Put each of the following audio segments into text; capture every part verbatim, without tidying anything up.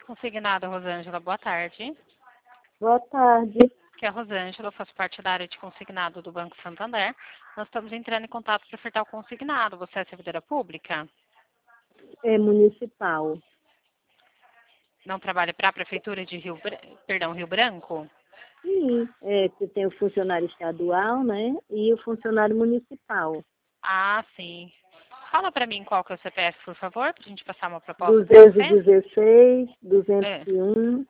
Consignado, Rosângela, boa tarde. Boa tarde. Aqui é a Rosângela, eu faço parte da área de consignado do Banco Santander. Nós estamos entrando em contato para ofertar o consignado. Você é servidora pública? É municipal. Não trabalha para a Prefeitura de Rio, Bra- perdão, Rio Branco? Sim, é, que tem o funcionário estadual, né? E o funcionário municipal. Ah, sim. Fala para mim qual que é o C P F, por favor, para a gente passar uma proposta para duzentos e você. dezesseis, duzentos É, e um,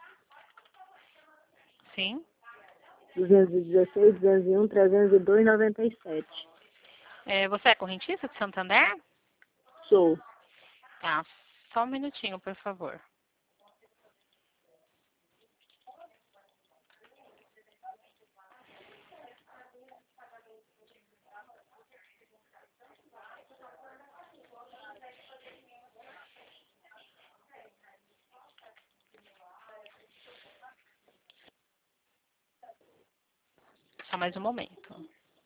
sim. duzentos e dezesseis, duzentos e um, trezentos e dois, noventa e sete. É, você é correntista de Santander? Sou. Tá. Só um minutinho, por favor. Só mais um momento.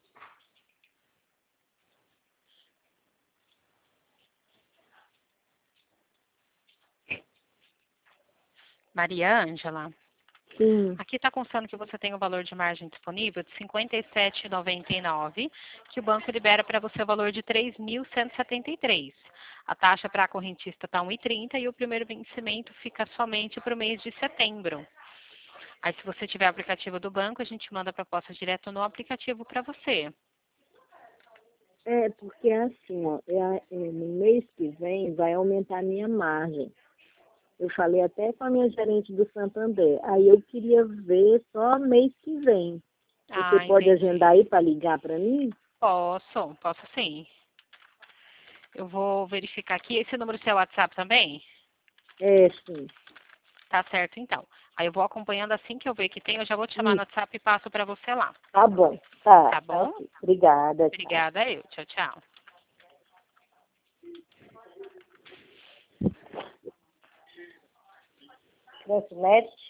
Maria Ângela. Sim. Aqui está constando que você tem o valor de margem disponível de cinquenta e sete reais e noventa e nove centavos, que o banco libera para você o valor de três mil cento e setenta e três reais. A taxa para a correntista está um real e trinta centavos e o primeiro vencimento fica somente para o mês de setembro. Aí, se você tiver o aplicativo do banco, a gente manda a proposta direto no aplicativo para você. É, porque assim, ó, é, é, no mês que vem vai aumentar a minha margem. Eu falei até com a minha gerente do Santander. Aí eu queria ver só mês que vem. Você Ah, pode agendar entendi. aí para ligar para mim? Posso, posso sim. Eu vou verificar aqui. Esse número é seu WhatsApp também? É, sim. Tá certo, então. Aí eu vou acompanhando assim que eu ver que tem, eu já vou te chamar no Isso. WhatsApp e passo para você lá. Tá bom. Tá, Tá tá bom? ok. Obrigada, tchau. Obrigada, eu. Tchau, tchau. Transnet.